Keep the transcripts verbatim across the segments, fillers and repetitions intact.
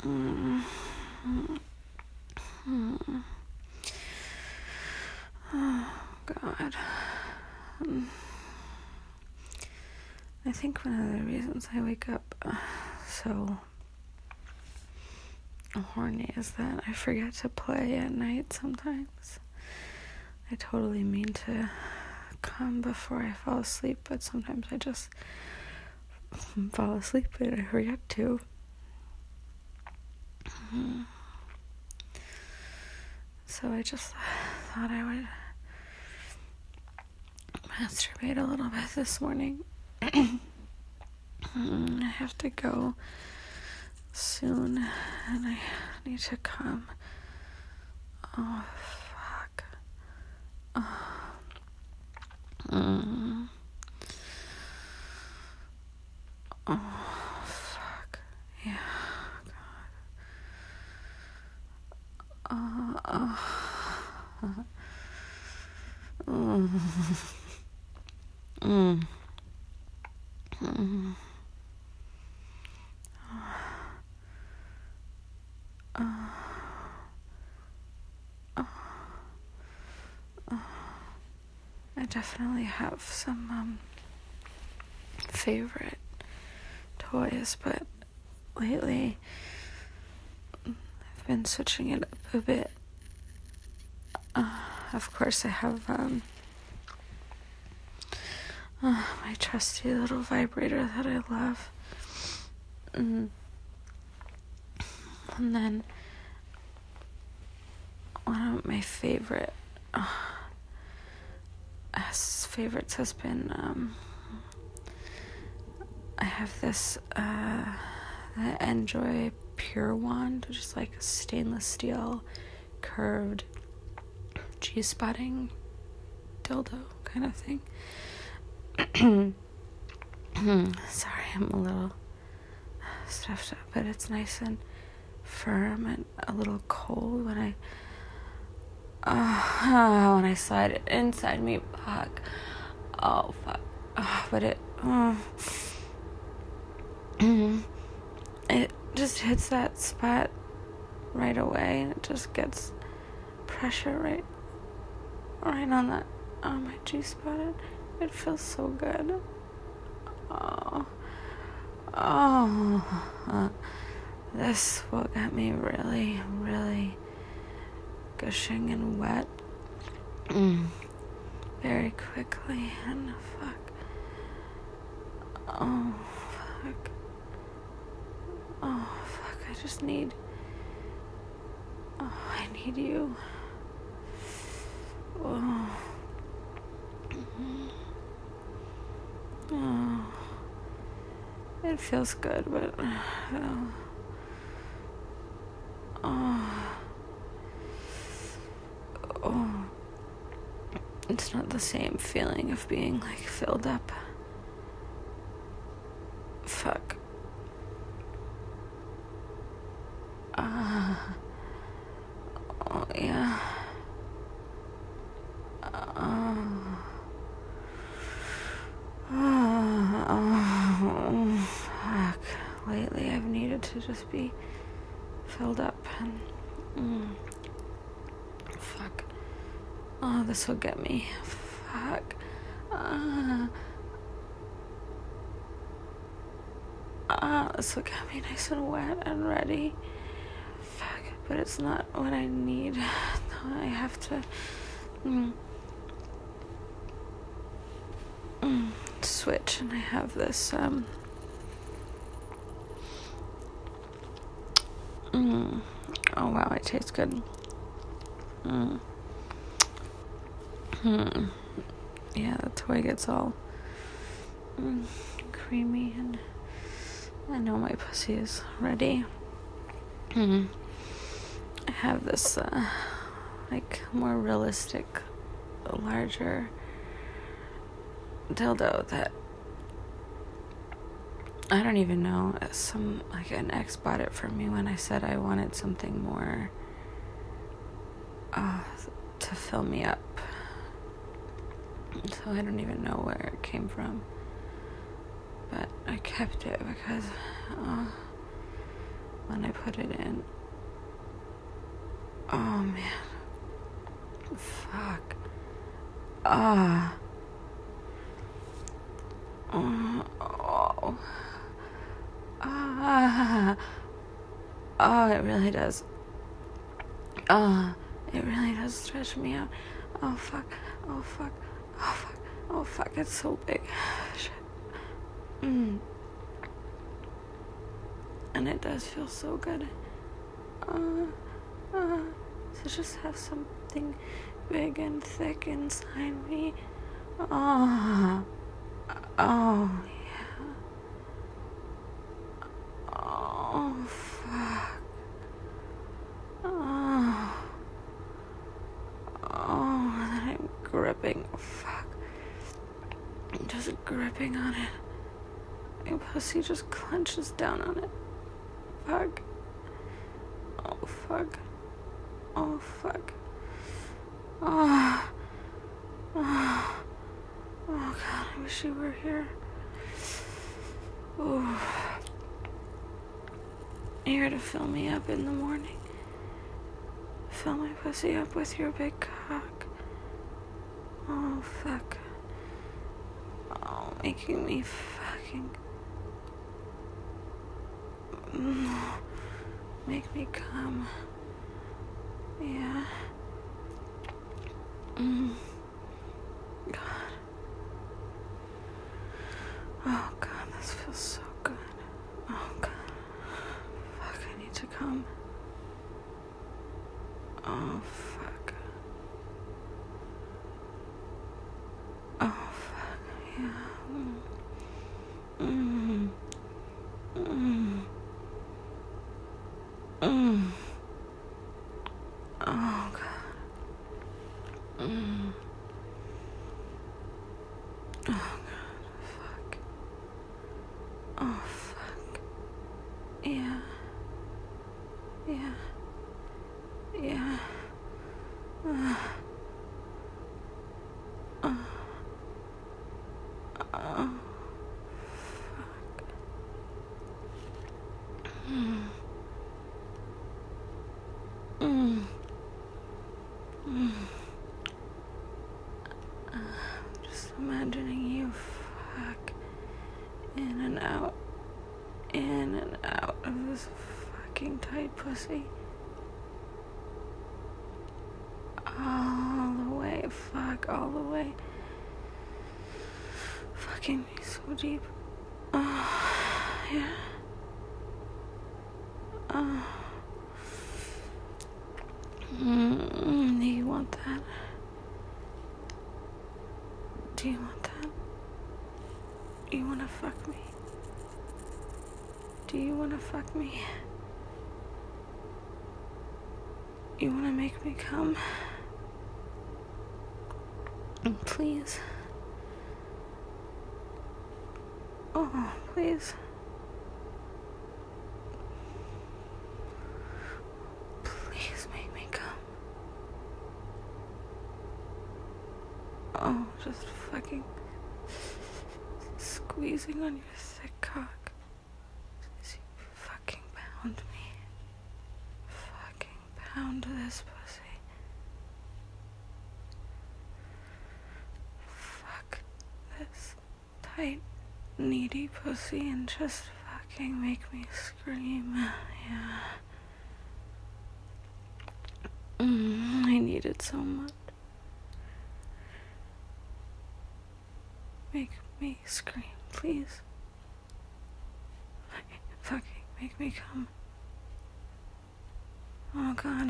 Mm. Mm. Oh, God. Um, I think one of the reasons I wake up uh, so horny is that I forget to play at night sometimes. I totally mean to come before I fall asleep, but sometimes I just fall asleep and I forget to. Mm. So I just thought I would masturbate a little bit this morning. I have to go soon and I need to come. Oh, fuck. Oh. Mm. Oh, fuck. Yeah. God. Uh, uh. Mm. Mm. Mm. Uh. Uh. Uh. I definitely have some um, favorite toys, but lately I've been switching it up a bit. Uh, of course, I have um, uh, my trusty little vibrator that I love. Mm. And then one of my favorite uh, favorites has been um, I have this uh, the Enjoy Pure Wand, which is like a stainless steel curved G-spotting dildo kind of thing. Sorry, I'm a little stuffed up, but it's nice and firm and a little cold when I uh, when I slide it inside me. Fuck. Oh fuck. Uh, but it uh, it just hits that spot right away, and it just gets pressure right right on that on my G-spot. It, it feels so good. Oh. Oh. Uh, this will get me really, really gushing and wet mm. very quickly. And fuck. Oh, fuck. Oh, fuck. I just need. Oh, I need you. Oh. Oh. It feels good, but. Oh. Oh. Oh. It's not the same feeling of being, like, filled up. Fuck. Uh, oh, yeah. Uh, uh, oh, fuck. Lately, I've needed to just be filled up and. Mm, fuck. Oh, this will get me. Fuck. Uh, uh, this will get me nice and wet and ready. Fuck. But it's not what I need. No, I have to. Mm, mm, switch, and I have this. Um. Mm, oh wow, it tastes good. Mm. Hmm. Yeah, the toy gets all mm, creamy, and I know my pussy is ready. Mm. I have this, uh, like, more realistic, larger dildo that I don't even know. Some, like, an ex bought it for me when I said I wanted something more uh, to fill me up. So I don't even know where it came from. But I kept it because uh, when when I put it in. Oh man. Fuck. Ah. Oh. Oh. Ah. Oh, it really does. Oh, it really does stretch me out. Oh fuck. Oh fuck. Oh fuck. Oh fuck. It's so big. Shit. Mm. And it does feel so good. Uh, uh, to just have something big and thick inside me. Oh, oh, yeah. Oh, fuck. Oh, oh, and I'm gripping. Fuck. I'm just gripping on it. My pussy just clenches down on it. Fuck. Oh, fuck. Oh, fuck. Oh. Oh. Oh, God, I wish you were here. Ooh. Here to fill me up in the morning. Fill my pussy up with your big cock. Oh, fuck. Oh, making me fucking... Make me come. Yeah. Mm. God. Oh, God, this feels so good. Oh, God. Fuck, I need to come. Oh, fuck. Oh, fuck, yeah. Mm. Mm. Mm. Oh, God. Mm. Oh, God, fuck. Oh, fuck. Yeah. Yeah. Yeah. Uh. Uh. Uh. Fuck. Mm. Mm. Mm. Uh, just imagining you fuck in and out, in and out of this fucking tight pussy. All the way, fuck, all the way. Fucking me so deep. Oh, yeah. Oh. Mm, do you want that? Do you want that? Do you wanna fuck me? Do you wanna fuck me? You wanna make me come? Please. Oh, please. Please make me come. Oh, just fucking squeezing on your thick cock as you fucking pound me. Fucking pound this pussy. Fuck this tight, needy pussy and just fucking make me scream. Yeah. Mm, I need it so much. Make me scream, please. Fucking make me come. Oh, God.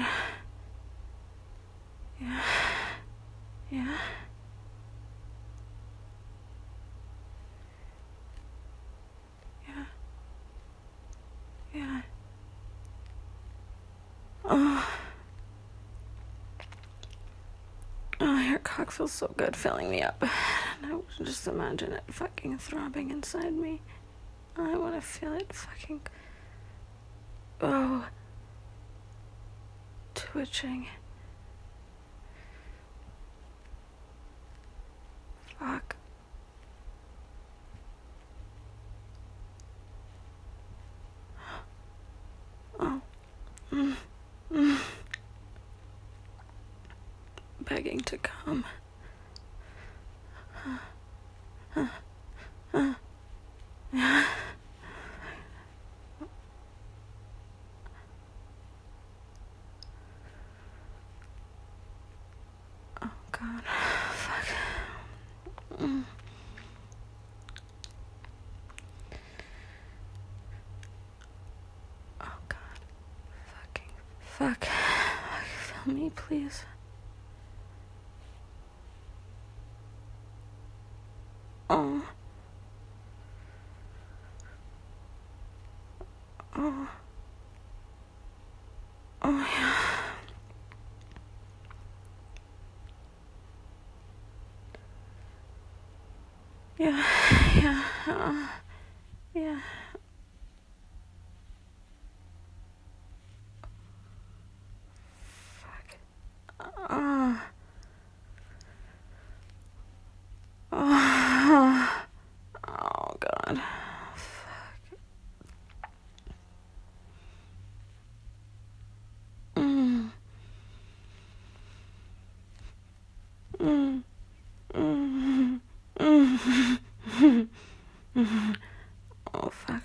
Yeah. Yeah. Yeah. Yeah. Oh. Oh, your cock feels so good filling me up. And I just imagine it fucking throbbing inside me. I want to feel it fucking... Oh. Twitching. Fuck. Oh. begging to come. Oh God, fuck. Mm. Oh God, fucking fuck. Fill me, please. Oh. Oh. Oh yeah. Yeah, yeah, uh, yeah. Fuck. Uh, uh, oh God. Fuck. Mm. Mm. Mm. Mm. Oh fuck.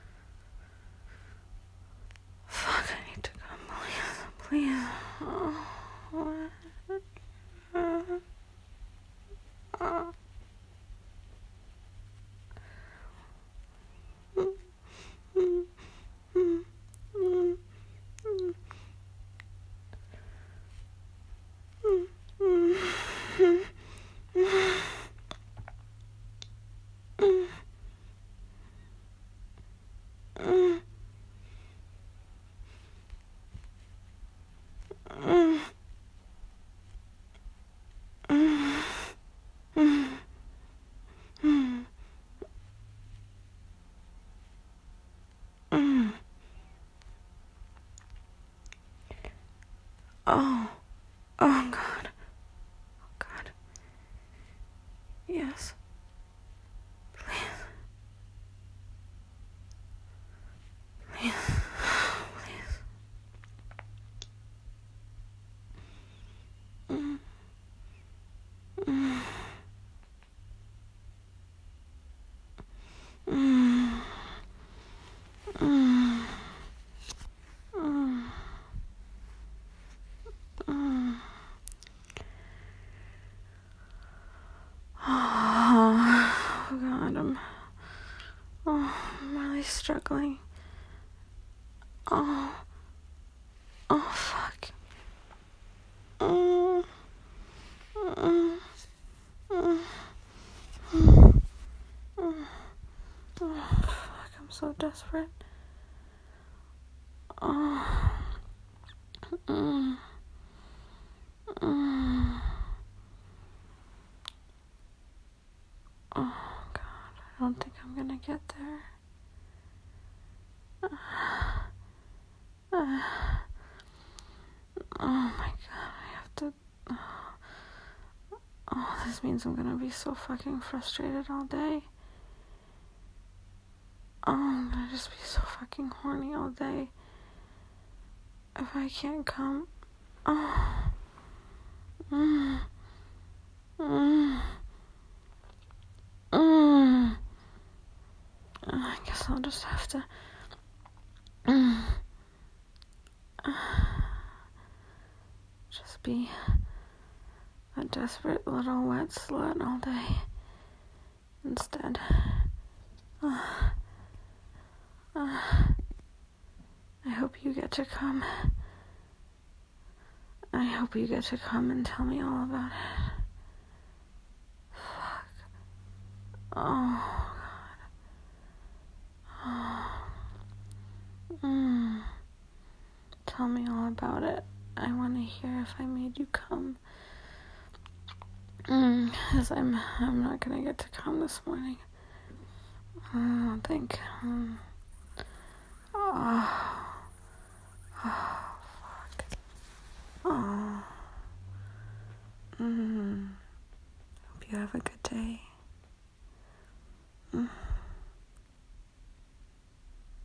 Fuck, I need to come, please. Please. Oh. Uh, uh. Mm. Mm. Mm. Mm. Mm. Mm. Mm. Oh, oh God, oh God, yes, please, please, please. Mm. Mm. Mm. Mm. Mm. Mm. Oh, God, I'm, oh, I'm really struggling. Oh, oh, fuck. Mm. Mm. Mm. Mm. Mm. Oh, fuck, I'm so desperate. Oh. Mm. Mm. Oh, God, I don't think I'm gonna get there. Uh, uh, oh my God, I have to. Oh, this means I'm gonna be so fucking frustrated all day. Oh, I'm gonna just be so fucking horny all day if I can't come. Oh. Mm. Mm. Mm. I guess I'll just have to. Mm. Just be a desperate little wet slut all day instead. Uh, uh, I hope you get to come. I hope you get to come and tell me all about it. Fuck. Oh, God. Oh. Mm. Tell me all about it. I want to hear if I made you come. Mm, cause I'm, I'm not gonna get to come this morning. I don't think. Um,